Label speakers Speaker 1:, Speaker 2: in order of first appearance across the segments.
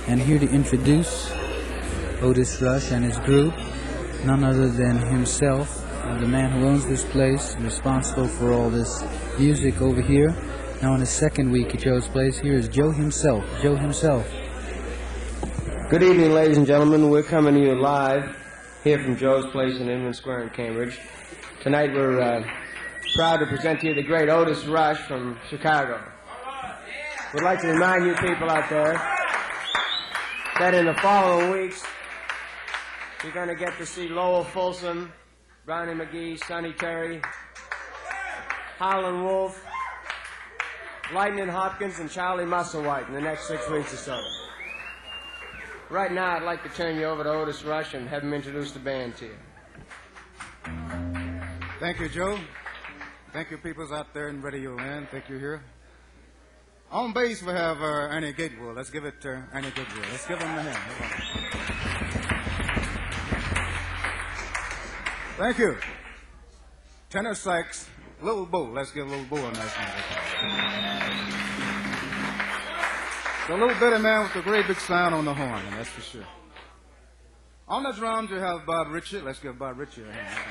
Speaker 1: And here to introduce Otis Rush and his group, none other than himself, the man who owns this place, responsible for all this music over here. Now in his second week at Joe's place, here is Joe himself. Joe himself.
Speaker 2: Good evening, ladies and gentlemen. We're coming to you live here from Joe's place in Inman Square in Cambridge. Tonight we're proud to present to you the great Otis Rush from Chicago. We'd like to remind you people out there that in the following weeks you're going to get to see Lowell Fulson, Brownie McGee, Sonny Terry, Howlin' Wolf, Lightning Hopkins, and Charlie Musselwhite in the next 6 weeks or so. Right now, I'd like to turn you over to Otis Rush and have him introduce the band to you.
Speaker 3: Thank you, Joe. Thank you, peoples out there in Radio Land. Thank you here. On bass, we have Ernie Gatewood. Let's give it to Ernie Gatewood. Let's give him a hand. Thank you. Tenor sax, Little Bo. Let's give Little Bo a nice hand. The little bitty man with the great big sound on the horn, and that's for sure. On the drums, you have Bob Ritchie. Let's give Bob Ritchie a hand.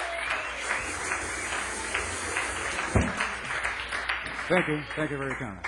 Speaker 3: Thank you. Thank you very kindly.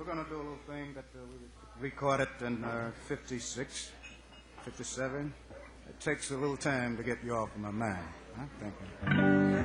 Speaker 3: going to do a little thing that we recorded in 56, 57. It takes a little time to get you off of my mind. Huh? Thank you.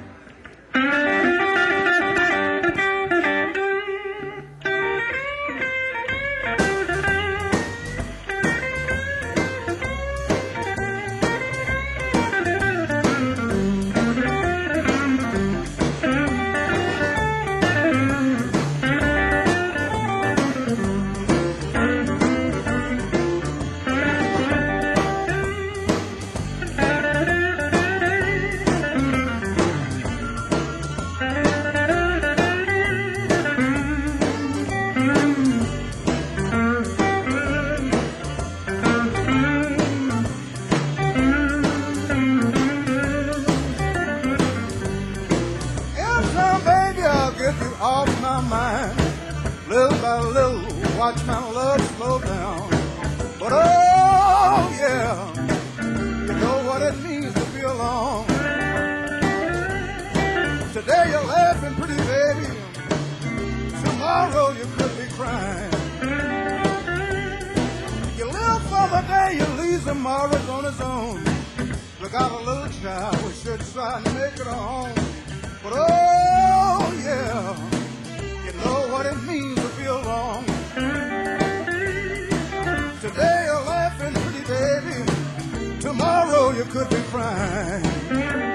Speaker 3: Off my mind, little by little, watch my love slow down. But oh yeah, you know what it means to be alone. Today you're laughing, pretty baby. Tomorrow you could be crying. You live for the day, you leave tomorrow's on its own. We got a little child, we should try and make it a home. But oh yeah, you know what it means to be alone. Today you're laughing, pretty baby. Tomorrow you could be crying.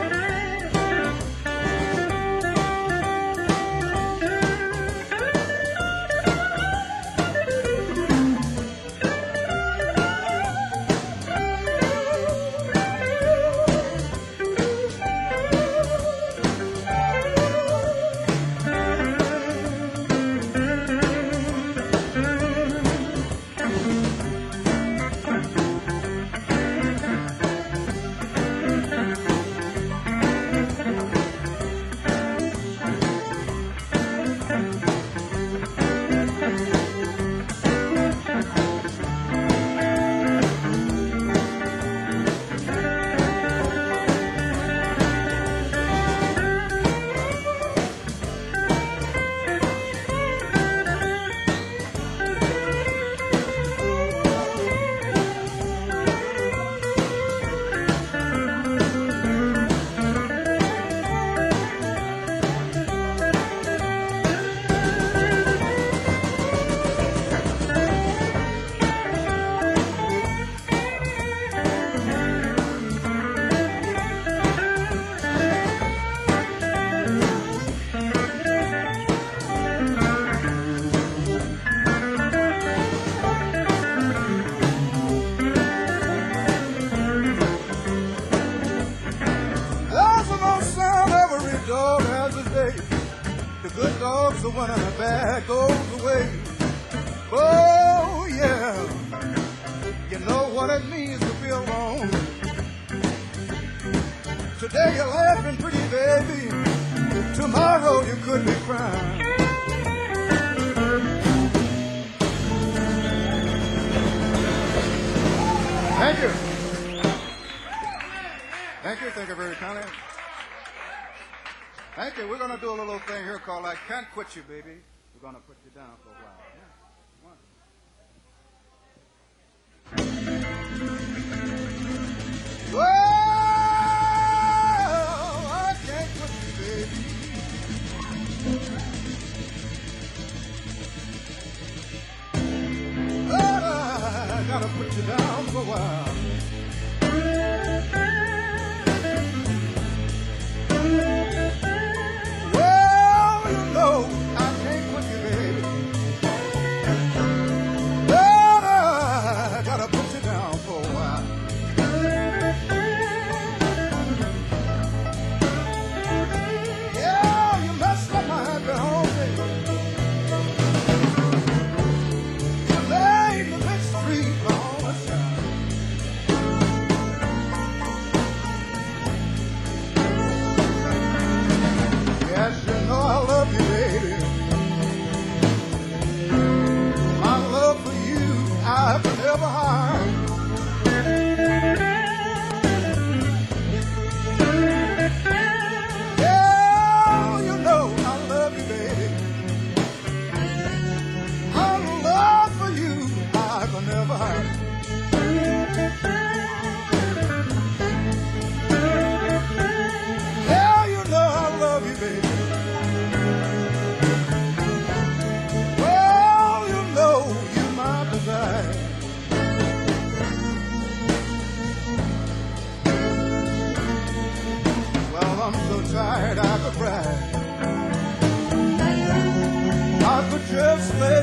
Speaker 3: The good dog's the one and the bad goes away. Oh yeah, you know what it means to be alone. Today you're laughing, pretty baby. Tomorrow you could be crying. Thank you. Thank you very kindly. Thank you. We're going to do a little thing here called I Can't Quit You, Baby. We're going to put you down for a while. Yeah. Well, I can't quit you, baby. But I got to put you down for a while.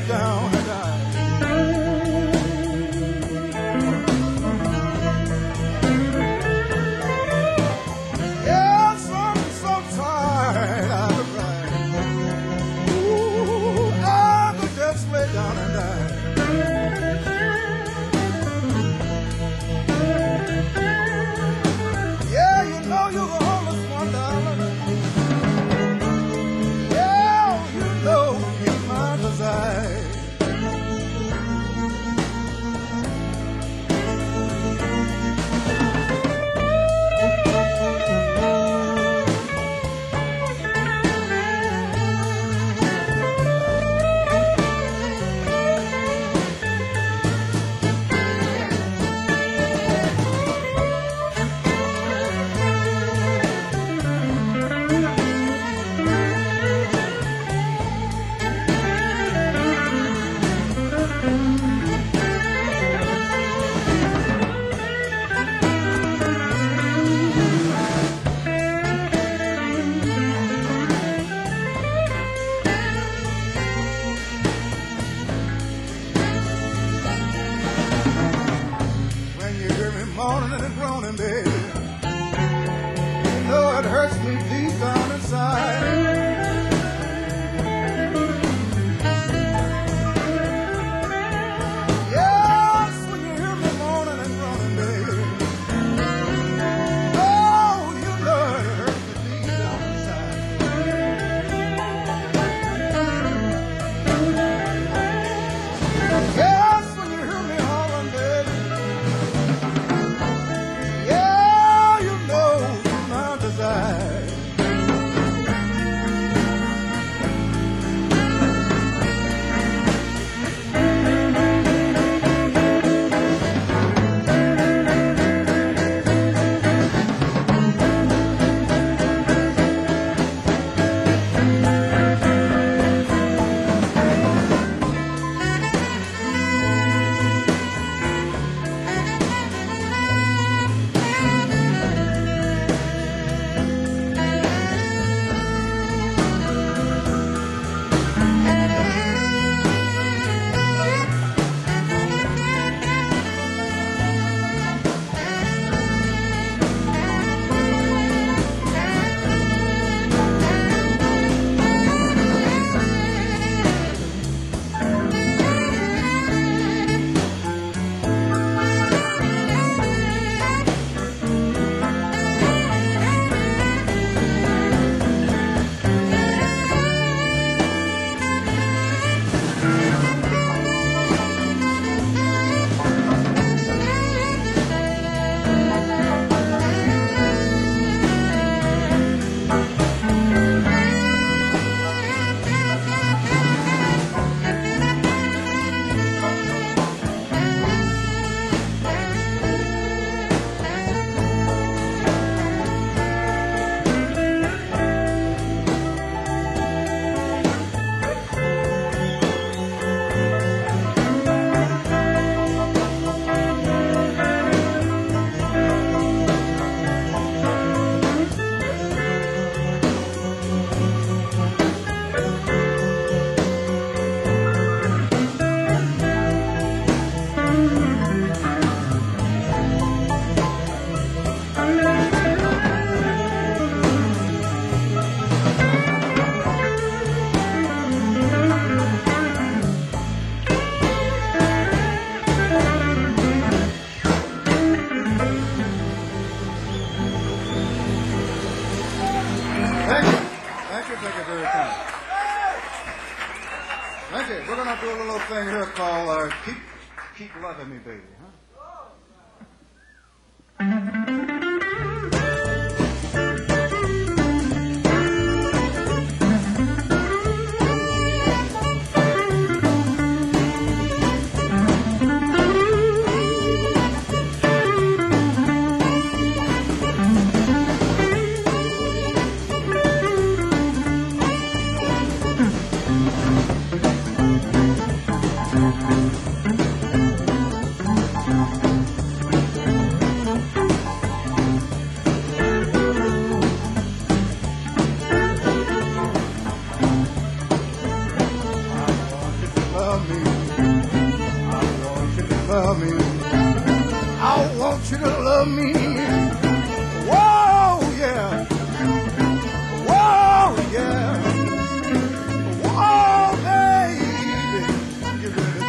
Speaker 3: lay down and die. Yes, I'm so tired out of crying. Ooh, I could just lay down and die. Yeah, you know you're the homeless one, darling. Yeah, you know you're my desire. When you hear me moaning and groaning, baby, you know it hurts me deep down inside. Yes, when you hear me moaning and groaning, baby, oh, you know it hurts me deep down inside. Yes, when you hear me hollering, baby, yeah, you know my desire. Secretary County. Thank you. We're going to do a little thing here called Keep Loving Me, Baby, huh? love me. I want you to love me. I want you to love me. Whoa, yeah. Whoa, yeah. Whoa, baby. You really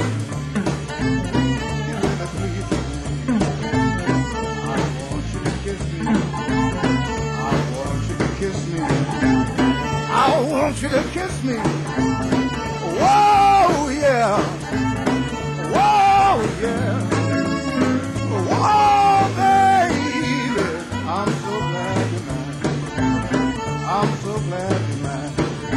Speaker 3: please. You really please. I want you to kiss me. I want you to kiss me. Whoa, yeah. Whoa, yeah. Whoa, baby. I'm so glad you're mine. I'm so glad you're mine.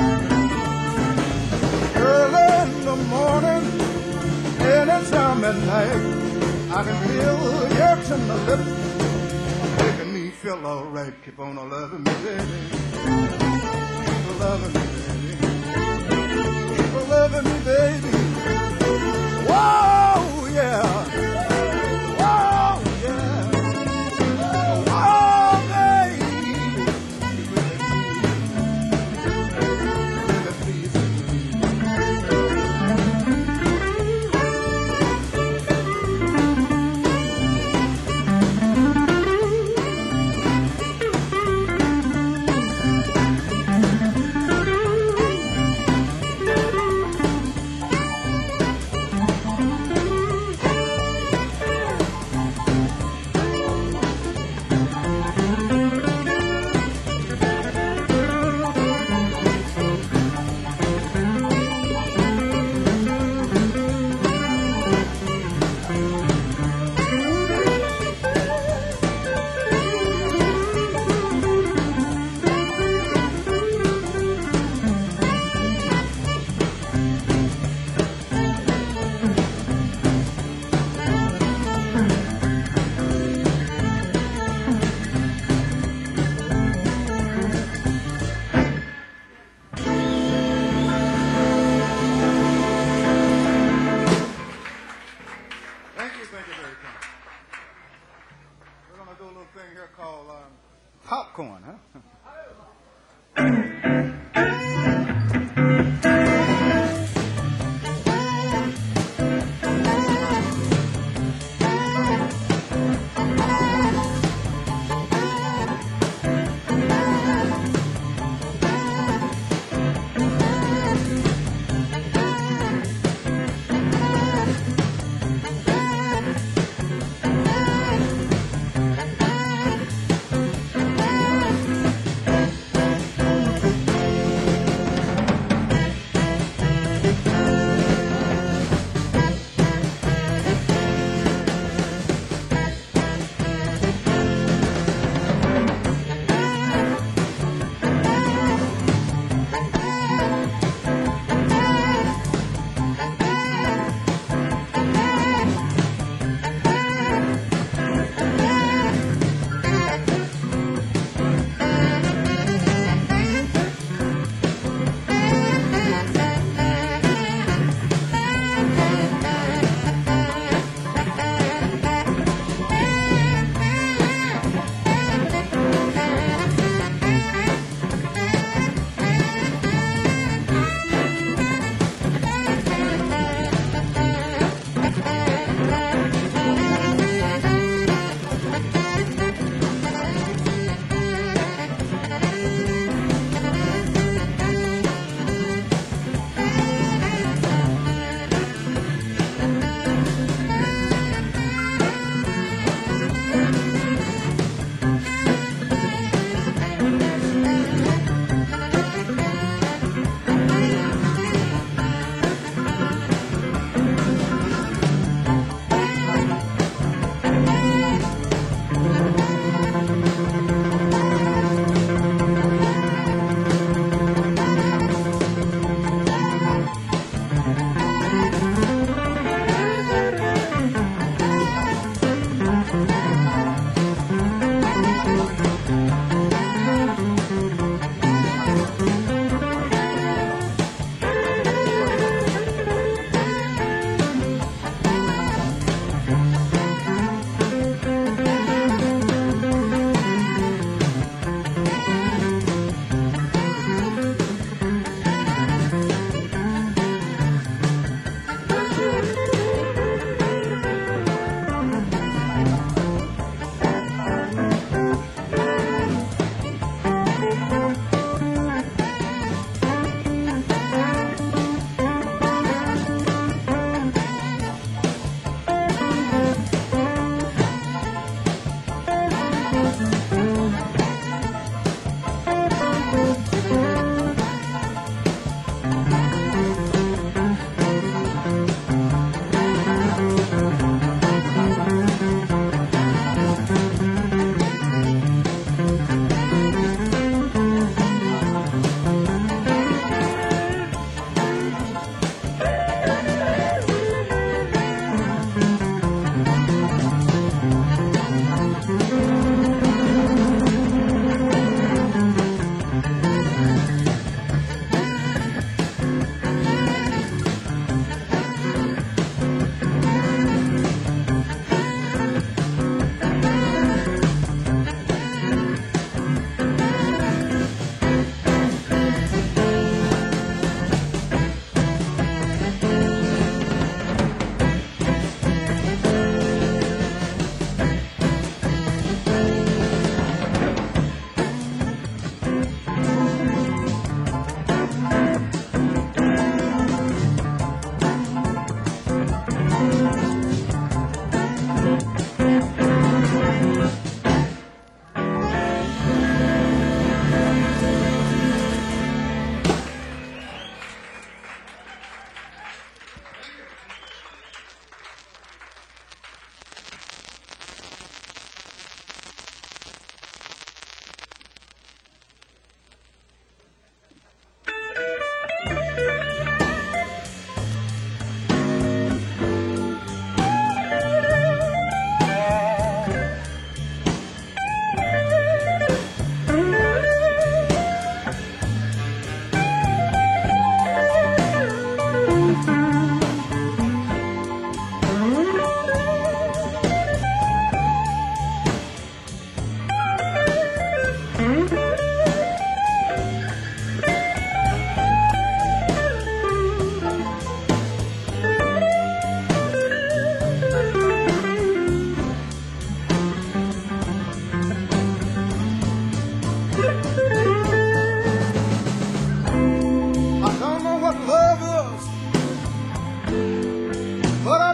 Speaker 3: Early in the morning, anytime at night, I can feel your tender lips making me feel alright. Keep on loving me, baby. Keep loving me, baby. Keep loving me, baby. Whoa, yeah. Whoa, yeah. Whoa, baby. You really please me.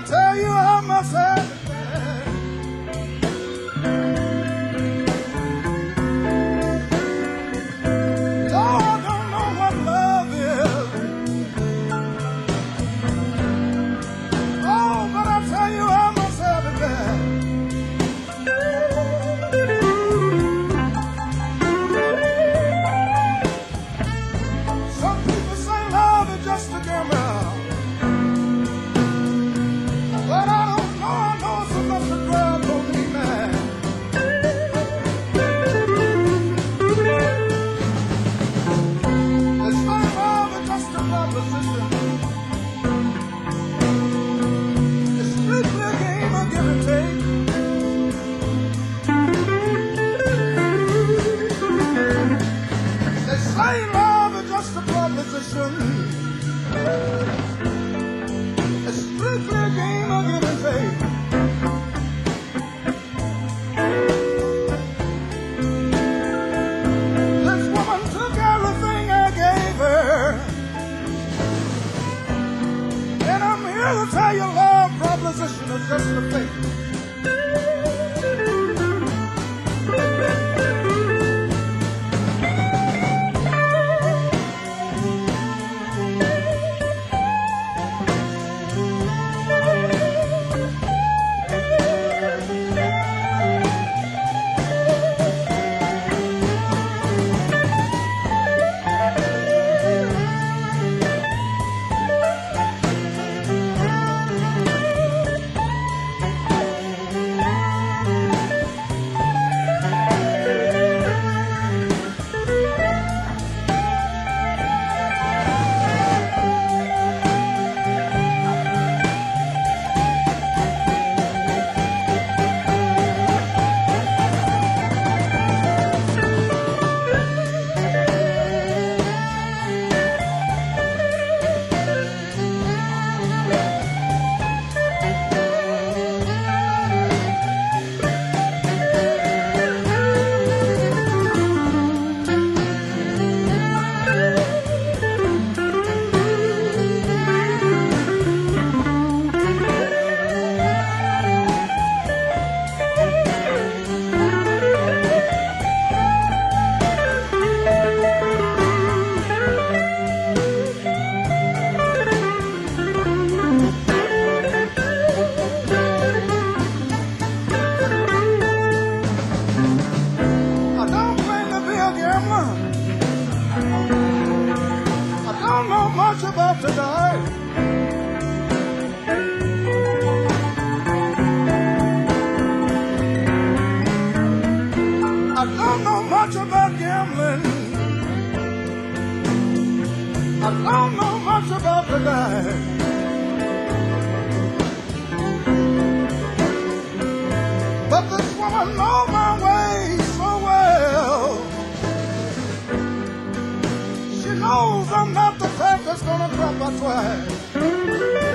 Speaker 3: tell you I must have it back. Oh, I don't know what love is. Oh, but I tell you I must have it back. Some people say love is just a gamble. But I don't know, I know it's enough to grab on me, man. This ain't love, it's just a proposition. It's strictly a game of give and take. This ain't love, it's just a proposition. It's strictly a game of give and take. This woman took everything I gave her. And I'm here to tell you love proposition is just a fake. I don't claim to be a gambler. I don't know much about the diet. I don't know much about gambling. I don't know much about the diet. But this woman knows my ways so well. She knows I'm not the type that's gonna drop her twice.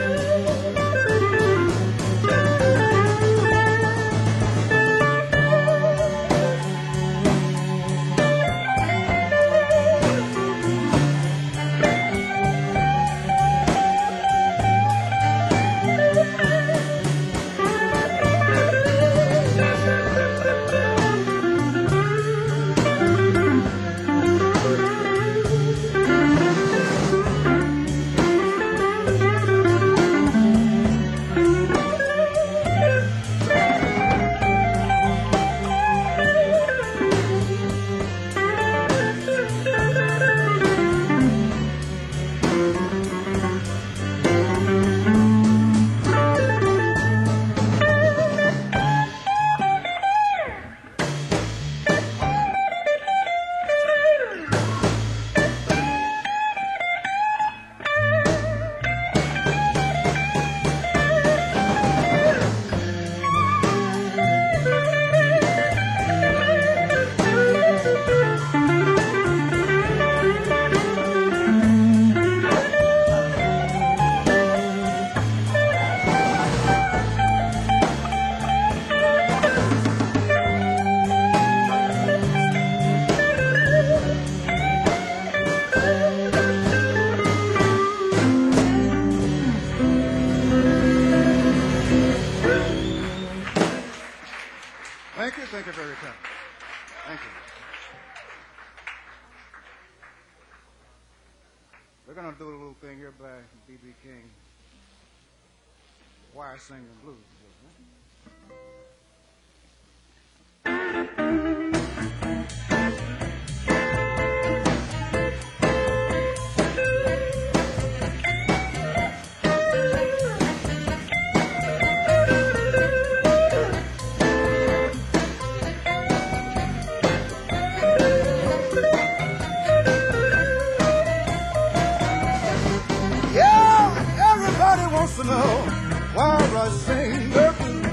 Speaker 3: Thank you very much. Thank you. We're going to do a little thing here by B.B. King. Choir singing blues. Yeah, everybody wants to know why I sing the blues.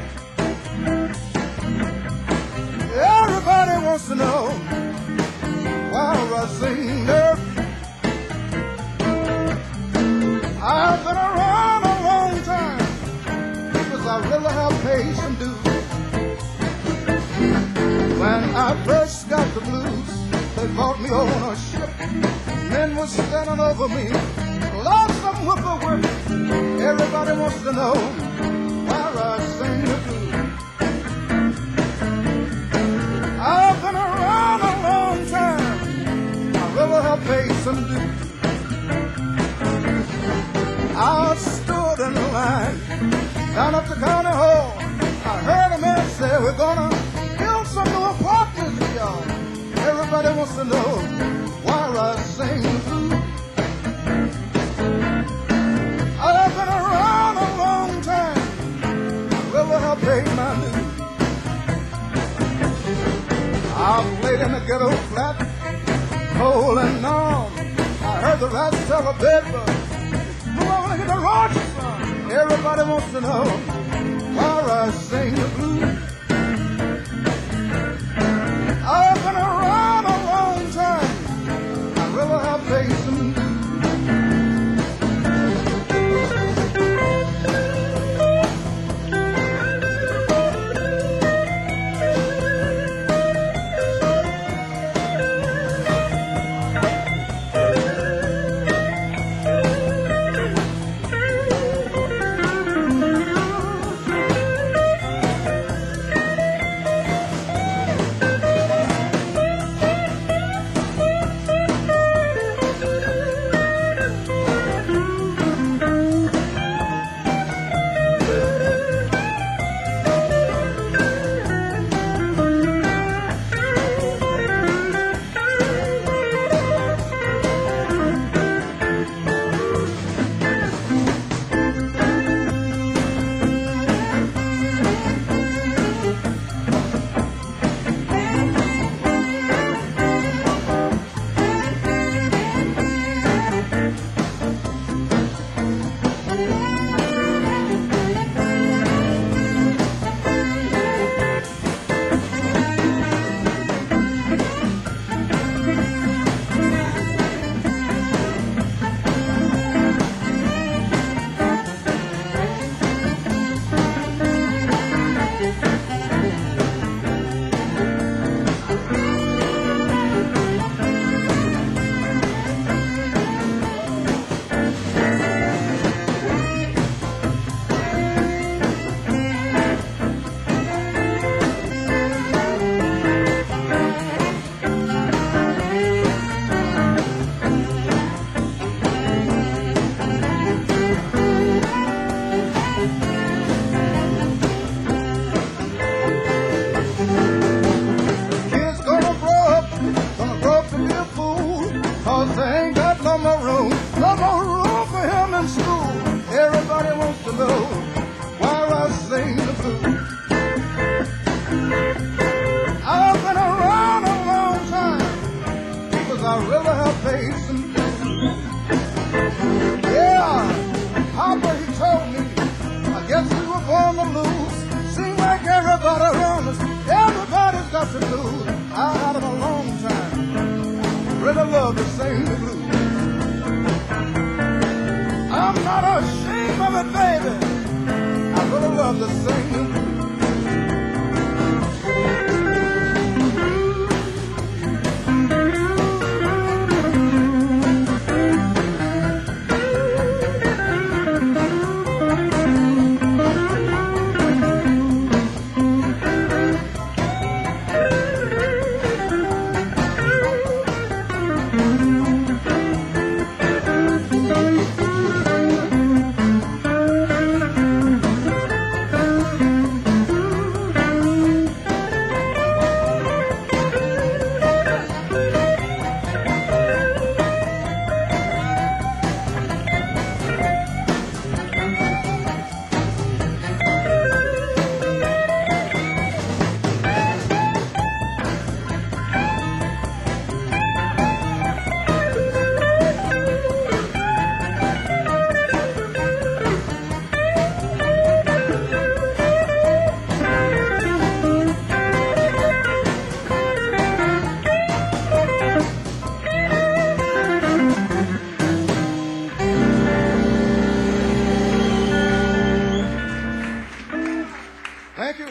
Speaker 3: Everybody wants to know why I sing the blues. I've been around a long time because I really have paid some dues. When I first got the blues, they brought me on a ship. Men were standing over me. Lots of whippoorwill. Everybody wants to know why I sing the blues. I've been around a long time. I really have paid some dues. I stood in the line down at the county hall. I heard a man say, we're gonna build some new apartments for y'all. Everybody wants to know why I sing the blues. I've been around a long time. I really have paid my dues. I've played in the ghetto flat, cold and numb. I heard the rats tell a bedbug, who I want to get the Rogers from. Everybody wants to know why I sing the blues. I've been around a long time. I really have paid some dues.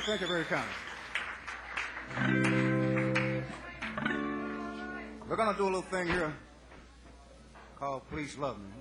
Speaker 3: Thank you very kindly. We're going to do a little thing here called Please Love Me.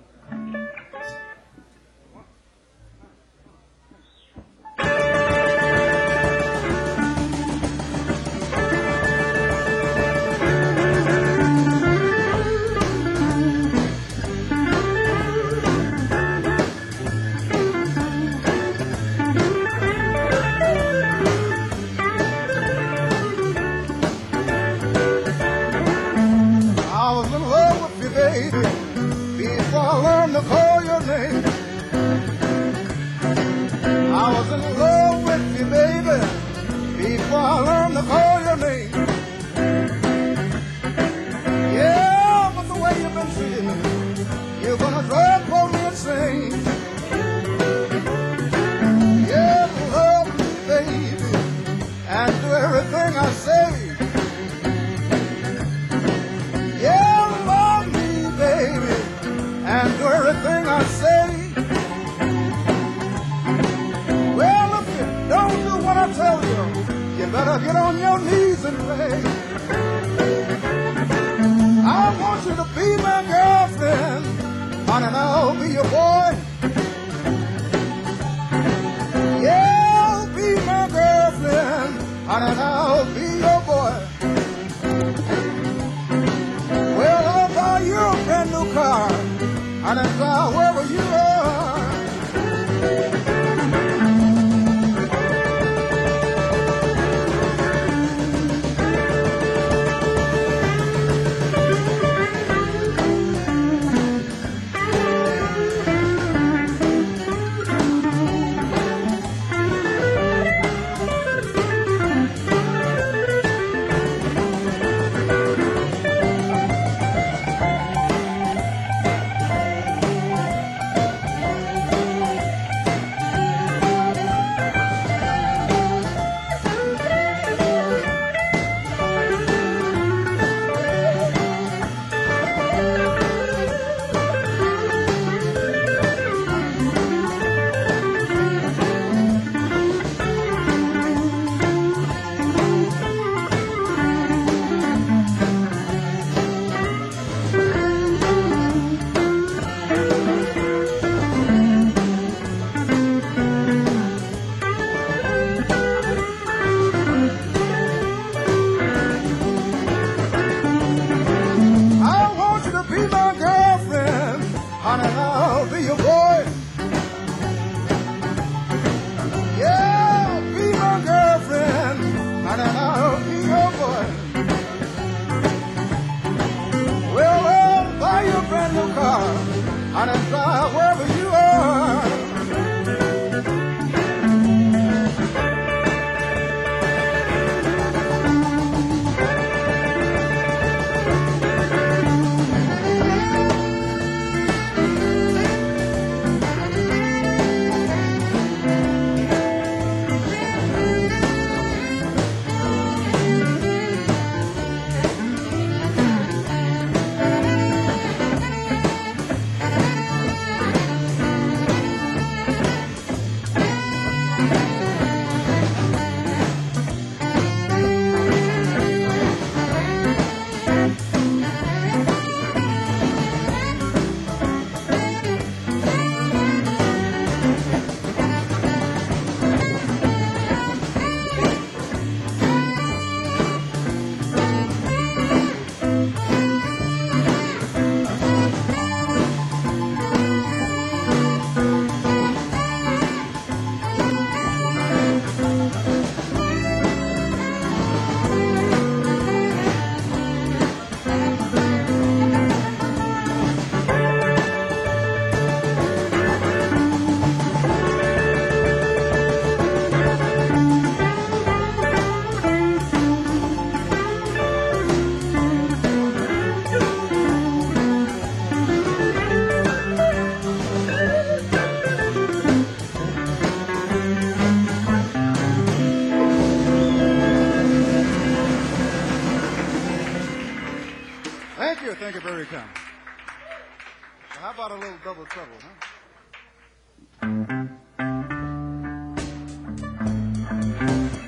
Speaker 3: Thank you very kind. So how about a little double trouble, huh?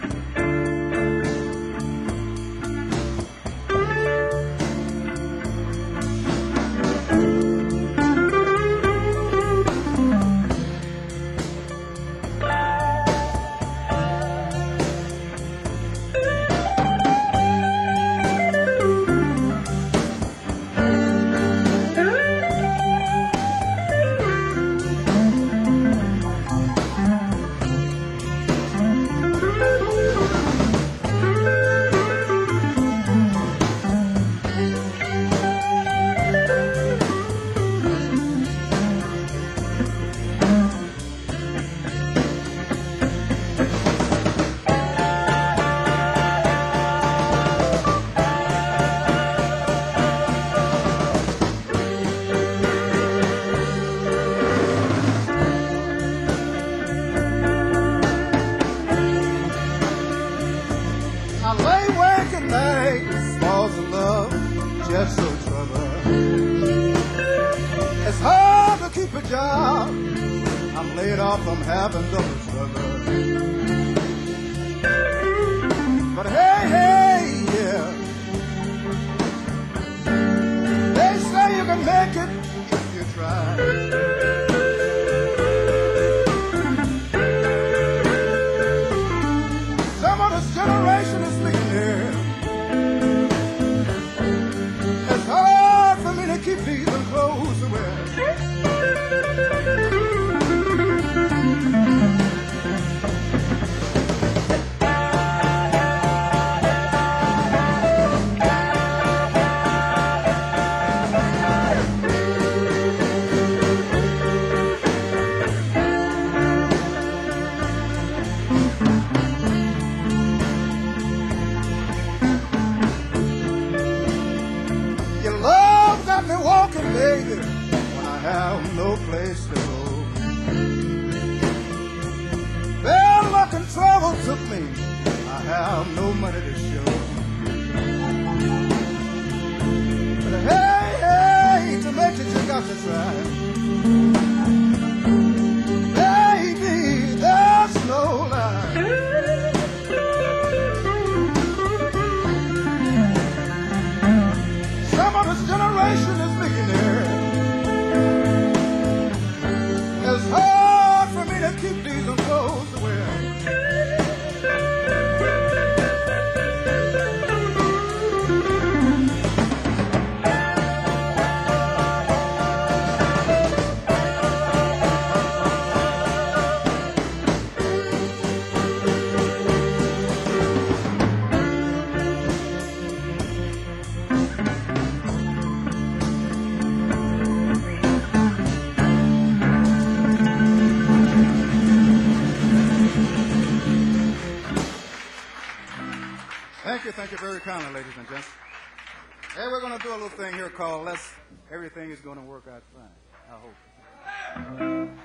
Speaker 3: get off from having double trouble. But hey, hey, yeah. They say you can make it if you try. Some of this generation is speaking here. It's hard for me to keep these clothes to wear. Baby, when I have no place to go. Bad luck and trouble took me. I have no money to show. But hey, hey, to make it you got to try. Baby, there's no lie. Some of this generation is millionaire. It's hard for me to keep these clothes to wear. Thank you very kindly, ladies and gentlemen. Hey, we're going to do a little thing here called Everything is going to work out fine. I hope.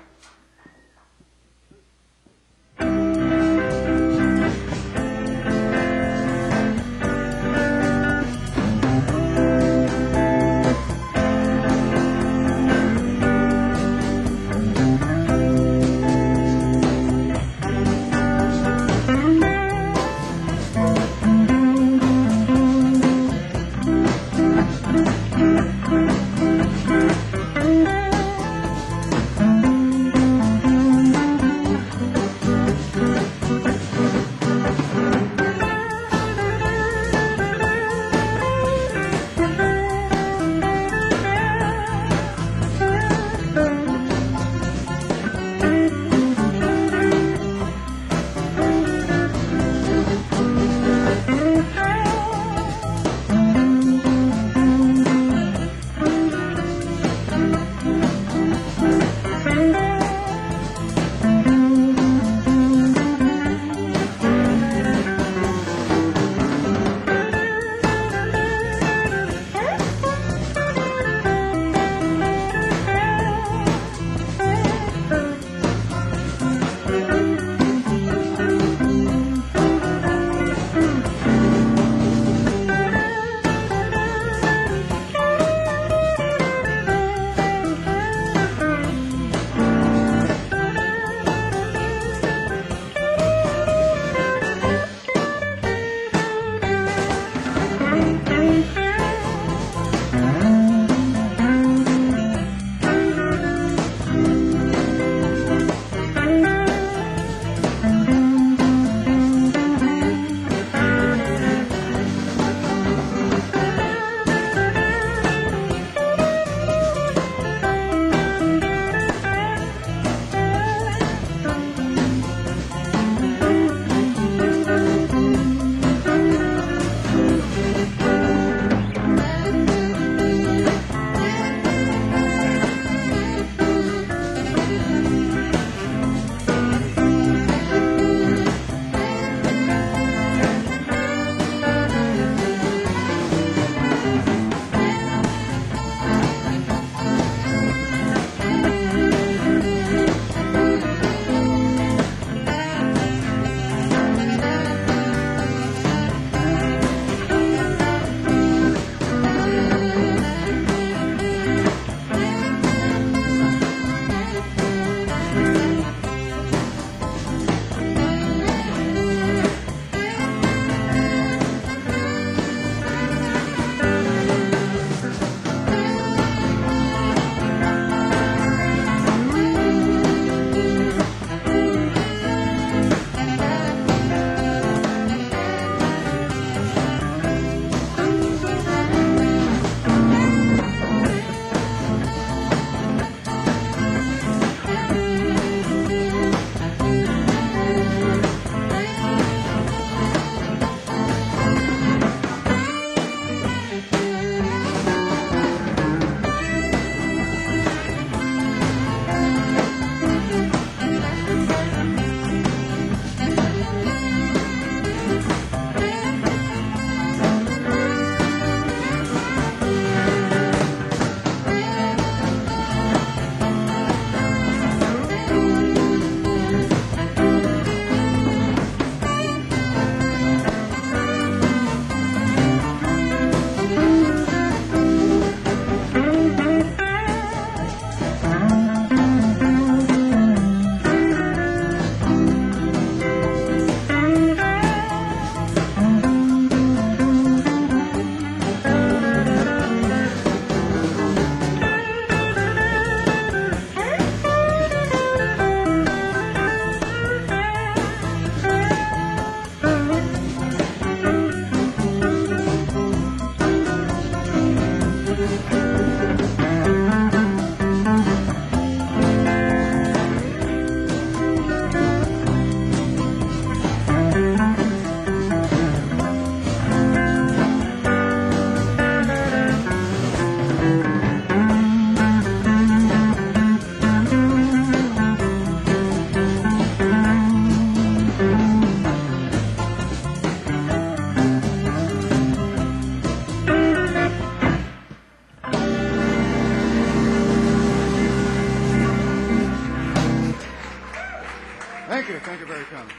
Speaker 3: you. Thank you very much.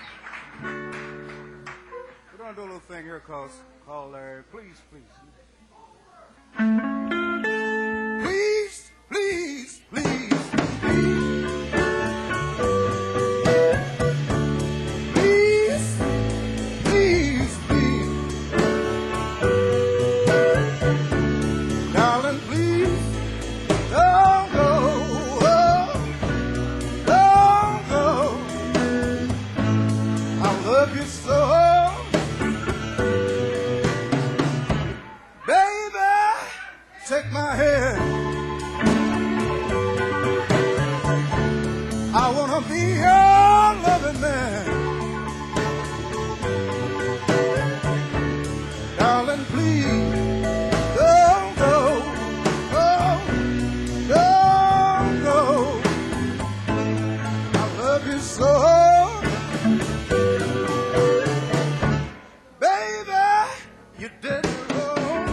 Speaker 3: We're going to do a little thing here called Please, Please. Please, please, please, please. Please, please, please. Darling, please, don't go. Don't go. I love you so. Take my hand. I wanna be your loving man. Darling, please don't go. Oh, don't go. I love you so. Baby, you did me wrong.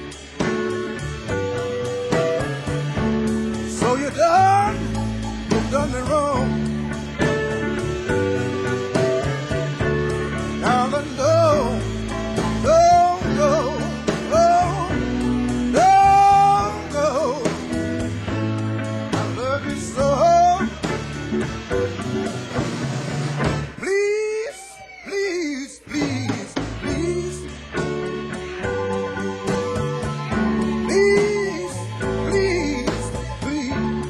Speaker 3: So you've done me wrong. Darling, don't go, oh, don't go. I love you so. Please, please, please, please. Please, please, please.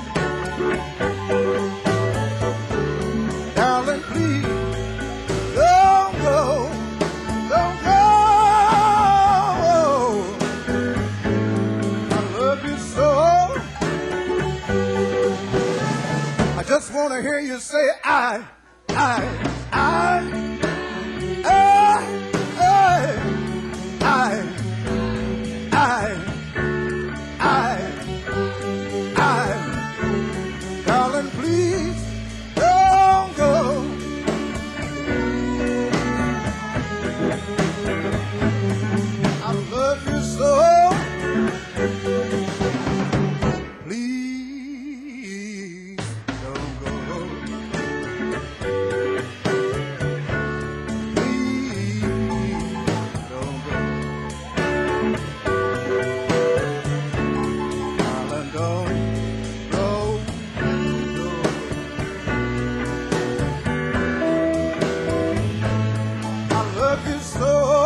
Speaker 3: Darling, please, don't go, don't go. I love you so. I just want to hear you say I, darling, please don't go. I love you so. Please don't go. Please don't go. Darling, don't go. I love you so.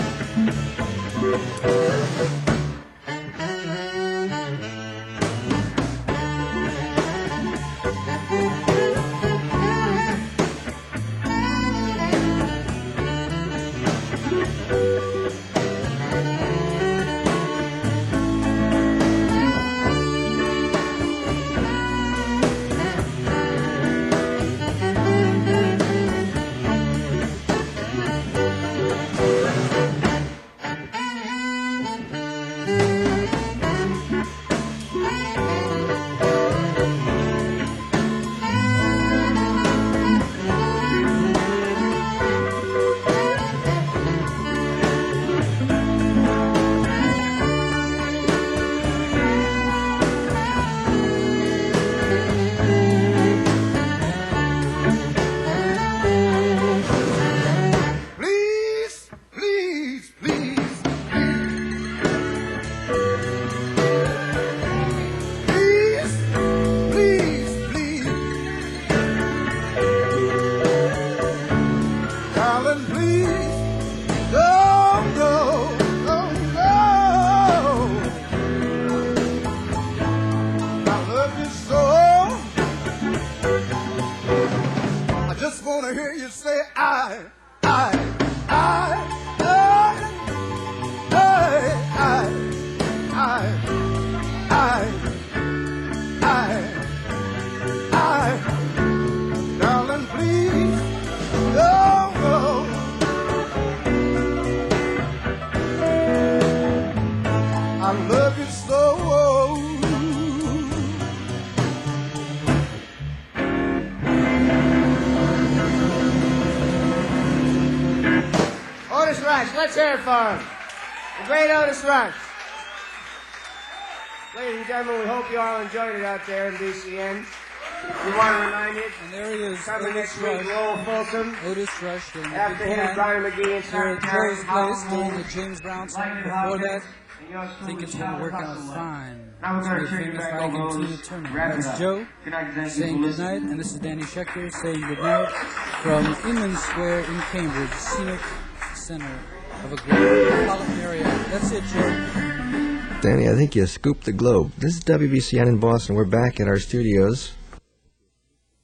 Speaker 3: Please, please, please, please, please, please. Darling, please don't go, don't go. I love you so. I just want to hear you say I. Darling, please don't go. I love you so.
Speaker 2: Otis Rush, let's hear it for him. The great Otis Rush. Ladies and gentlemen, we hope you all enjoyed it out there in BCN. We want to remind you,
Speaker 1: And there he is,
Speaker 2: coming
Speaker 1: Otis
Speaker 2: next week,
Speaker 1: Rush.
Speaker 2: Lowell Fulton.
Speaker 1: Otis Rush and the
Speaker 2: After
Speaker 1: big
Speaker 2: him,
Speaker 1: band
Speaker 2: Brian McGee and
Speaker 1: here
Speaker 2: Sarah
Speaker 1: at
Speaker 2: Perry.
Speaker 1: Joe's place doing the James Brown song. Before that, I think it's going to work out fine.
Speaker 2: Now we're
Speaker 1: It's
Speaker 2: going
Speaker 1: going
Speaker 2: to
Speaker 1: to be
Speaker 2: turn you
Speaker 1: famous
Speaker 2: back
Speaker 1: by
Speaker 2: over
Speaker 1: Tina
Speaker 2: those.
Speaker 1: Turner.
Speaker 2: Wrap it
Speaker 1: That's
Speaker 2: up.
Speaker 1: Joe
Speaker 2: Good night, thank you
Speaker 1: saying
Speaker 2: for
Speaker 1: good night,
Speaker 2: listening.
Speaker 1: and this is Danny Schechter saying good night from Inman Square in Cambridge, scenic center of a great metropolitan area. That's it, Joe.
Speaker 4: Danny, I think you scooped the globe. This is WBCN in Boston. We're back at our studios